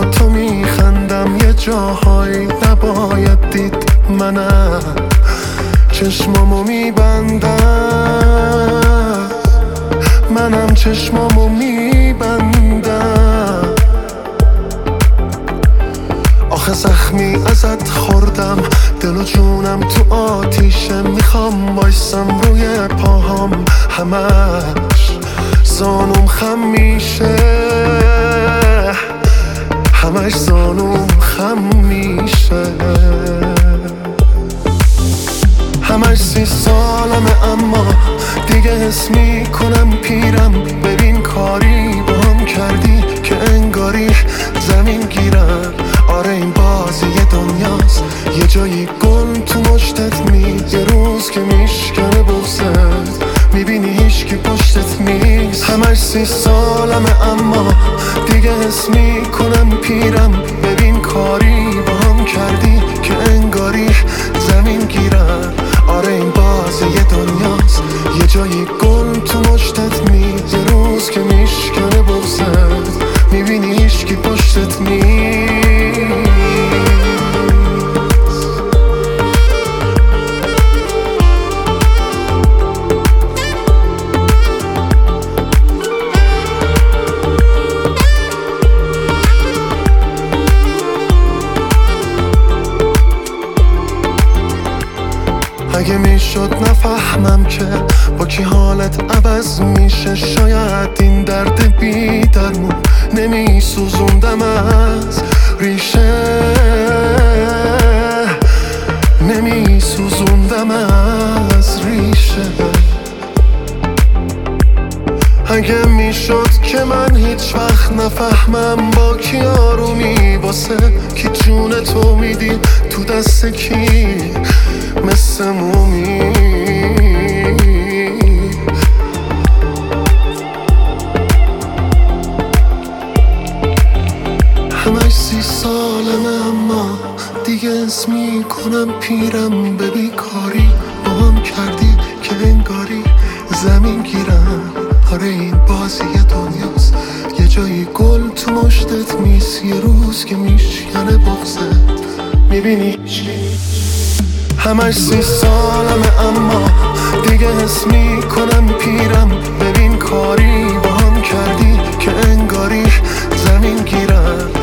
با تو میخندم، یه جاهایی نباید دید منم چشمامو میبندم، منم چشمامو میبندم. آخه زخمی ازت خوردم، دل و جونم تو آتیشه، میخوام بایستم روی پاهام، همش زانوم خم میشه، همش زانوم خم میشه. همش 30 سالمه اما دیگه حس میکنم پیرم. ببین کاری با هم کردی که انگاری زمین گیرم. آره این بازی دنیاست، یه جایی گل تو مشتت میز، یه روز که میشکنه بغزت میبینی هیچکی پشتت نیست. همش 30 سالمه اما دیگه حس میکنم پیرم. ببین کاری با هم کردی که انگاری زمین گیرم. آره این بازی دنیاست، یه جایی گل تو مشتت میز، یه روز که میشکنه بغزت میبینی هیچکی پشتت نیست. اگه میشد نفهمم که با کی حالت عوض میشه، شاید این درد بی درمون نمیسوزوندم از ریشه، نمیسوزوندم از ریشه. اگه میشد که من هیچ وقت نفهمم با کی آرومی، واسه کی جون تو میدی تو دست کی مثل مومی. همش 30 سالمه اما دیگه حس میکنم پیرم. ببین کاری با هم کردی که انگاری زمین گیرم. آره این بازی دنیاست، یه جایی گل تو مشتت میز، یه روز که میشکنه بغزت میبینی. همش 30 سالمه اما دیگه حس میکنم پیرم. ببین کاری با هم کردی که انگاری زمین گیرم.